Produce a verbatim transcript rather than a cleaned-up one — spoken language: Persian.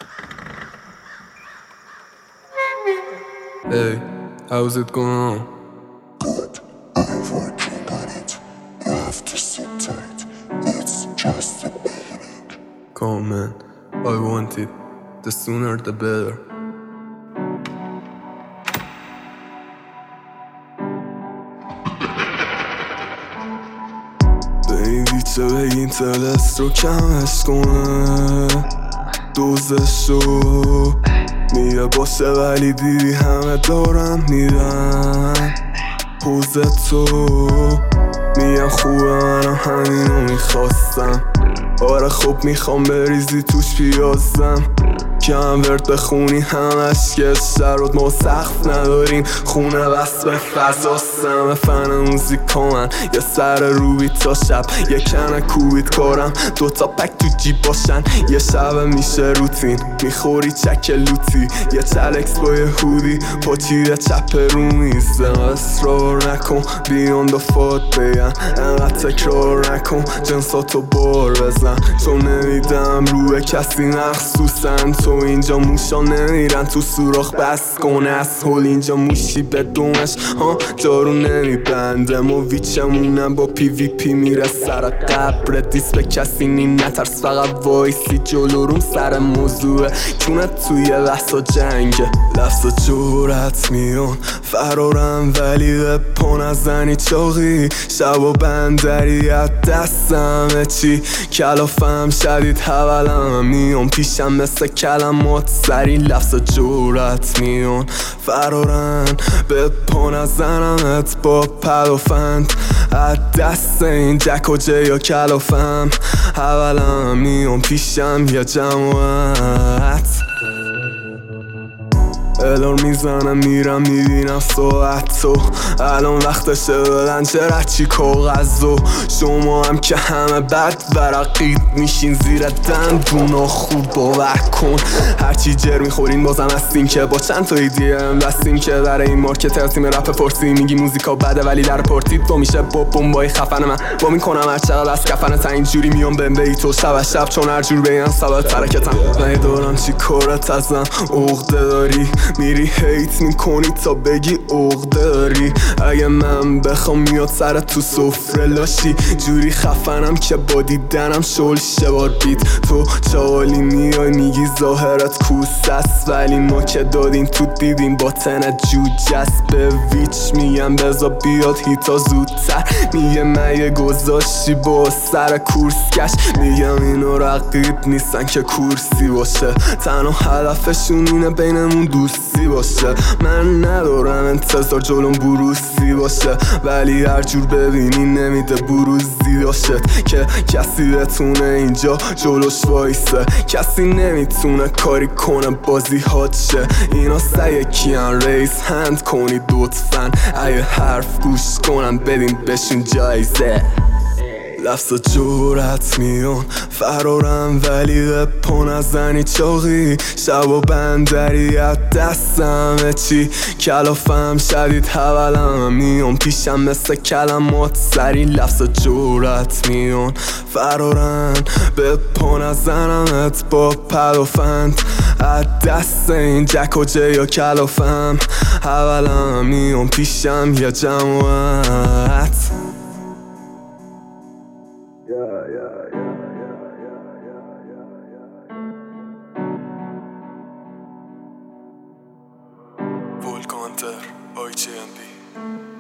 Hey, how's it going on? Good, I'm working on it. You have to sit tight. It's just a beginning. Come on, man. I want it. The sooner the better. Baby چه بگین تلست رو کمش کنه دوزشو میگه باشه ولی دیدی همه دارم میرن حوزه تو میگم خوبه منم همینو میخواستم آره خب میخوام بریزی توش پیازم کم ورد بخونی همش که شرود ما سقف نداریم خونه بس به فضاستم فن موزیکا من یه سر روبی تا شب یه کنه کوبیت کارم دوتا پک تو جیب باشن یه شب میشه روتین میخوری چک لوتی یه تلکس با یه هودی پاچیده چپ رو میزم اصرار نکن بیان دفات بگن انقدر تکرار نکن جنساتو بار بزن چون نمیدم روی کسی مخصوصن تو اینجا موشا نمیرن تو سوراخ بس کن از هول اینجا موشی به دومش ها جارو نمیبنده ما ویچمونم با پی وی پی میره سر قبر دیس به کسی نی نترس فقط وایسی جلو روم سر موضوعه چونت توی بحثا جنگه لفظا جورت میون فرارم ولی به پا نزنی چاقی شب و بندری از دستم چی کلافم شدید حولم میون پیشم مثل کلمات سری لفظا جورت میون فرارن به پا نزنمت با پدافند از دست این جک و جی یا کلافم حولم میون پیشم یا جماعت الار میزنم میرم میبینم ساعت تو الان وقتشه بدن چرا چی کاغذو شما هم که همه بد ورقید میشین زیر دندونا خوب باور کن هرچی جر میخورین بازم هستین که با چند تا ایدیه هم دستین که در این مارکت تیم رپ پارسی میگی موزیکا بده ولی در پارتی تو میشه با بمبای خفن من با میکنم هر چقدر از کفن تا اینجوری میام بهم بگی تو شب شب چون هر جور بگم سبب ترکتم ندارم چی کارت ازم عقده داری میری هیت میکنی تا بگی عقده داری اگه من بخوام میاد سر تو سفره لاشی جوری خفنم که با دیدنم شل شبار بیت تو چالی میای میگی ظاهرت کوس است ولی ما که دادیم تو دیدیم باطن جوجست به ویچ میگم بزا بیاد هیتا زودتر میگه مگه گذاشتی با سر کورسکش میگم اینو رقیب نیستن که کورسی باشه تنها هدفشون اینه بینمون دوستی باشه من ندارم انتظار جلوم بروسی باشه ولی هر جور ببینی نمیده بروزی داشت که کسی بتونه اینجا جلوش وایسه کسی نمیتونه کاری کنه بازی هات شه اینا سعی کیان ریس هند کنید لطفن اگه حرف گوش کنم بدین بشین جایزه لفظا جورت میون فرارم ولی به پا نزنی چاقی شب و بندری از دستم چی کلافم شدید حولم میون پیشم مثل کلمات سری لفظا جورت میون فرارن به پا نزنمت با پدافند از دست این جک و جی یا کلافم حولم میون پیشم یا جماعت Yeah, yeah, yeah, yeah, yeah, yeah, yeah, yeah. Volkanter, I G M B.